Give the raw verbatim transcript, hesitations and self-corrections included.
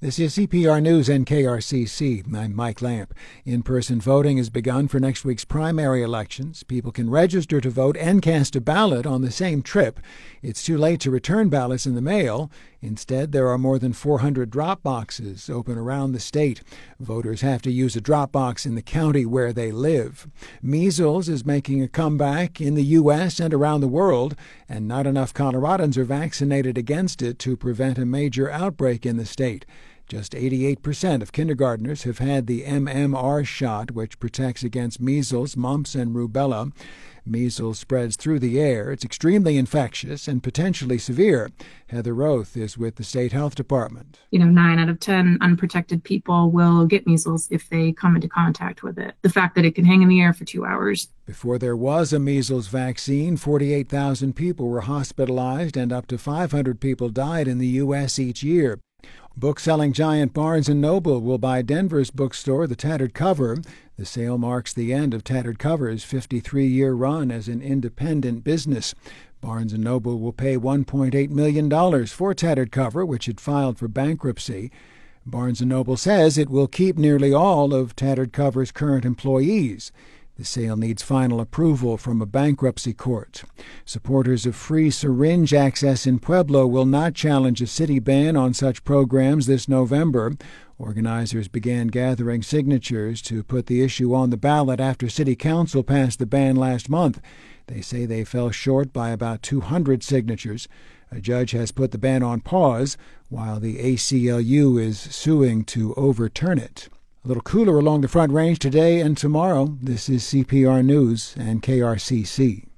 This is C P R News and K R C C. I'm Mike Lamp. In-person voting has begun for next week's primary elections. People can register to vote and cast a ballot on the same trip. It's too late to return ballots in the mail. Instead, there are more than four hundred drop boxes open around the state. Voters have to use a drop box in the county where they live. Measles is making a comeback in the U S and around the world, and not enough Coloradans are vaccinated against it to prevent a major outbreak in the state. Just eighty-eight percent of kindergartners have had the M M R shot, which protects against measles, mumps, and rubella. Measles spreads through the air. It's extremely infectious and potentially severe. Heather Roth is with the state health department. You know, nine out of ten unprotected people will get measles if they come into contact with it. The fact that it can hang in the air for two hours. Before there was a measles vaccine, forty-eight thousand people were hospitalized and up to five hundred people died in the U S each year. Book-selling giant Barnes and Noble will buy Denver's bookstore, The Tattered Cover. The sale marks the end of Tattered Cover's fifty-three-year run as an independent business. Barnes and Noble will pay one point eight million dollars for Tattered Cover, which had filed for bankruptcy. Barnes and Noble says it will keep nearly all of Tattered Cover's current employees. The sale needs final approval from a bankruptcy court. Supporters of free syringe access in Pueblo will not challenge a city ban on such programs this November. Organizers began gathering signatures to put the issue on the ballot after City Council passed the ban last month. They say they fell short by about two hundred signatures. A judge has put the ban on pause, while the A C L U is suing to overturn it. A little cooler along the Front Range today and tomorrow. This is C P R News and K R C C.